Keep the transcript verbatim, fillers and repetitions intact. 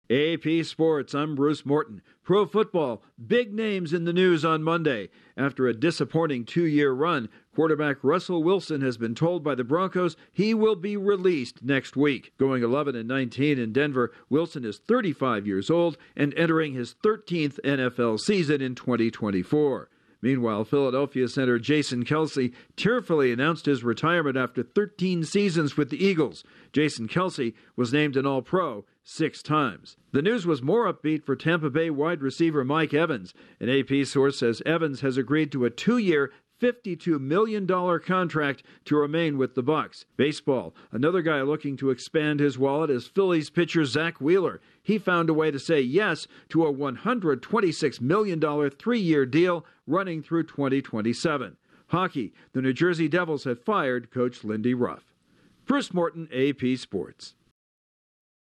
A P Sports, I'm Bruce Morton. Pro football, big names in the news on Monday. After a disappointing two-year run, quarterback Russell Wilson has been told by the Broncos he will be released next week. Going eleven and nineteen in Denver, Wilson is thirty-five years old and entering his thirteenth N F L season in twenty twenty-four. Meanwhile, Philadelphia center Jason Kelce tearfully announced his retirement after thirteen seasons with the Eagles. Jason Kelce was named an All-Pro six times. The news was more upbeat for Tampa Bay wide receiver Mike Evans. An A P source says Evans has agreed to a two-year, fifty-two million dollars contract to remain with the Bucs. Baseball, another guy looking to expand his wallet is Phillies pitcher Zach Wheeler. He found a way to say yes to a one hundred twenty-six million dollars three-year deal running through twenty twenty-seven. Hockey, the New Jersey Devils have fired coach Lindy Ruff. Bruce Morton, A P Sports.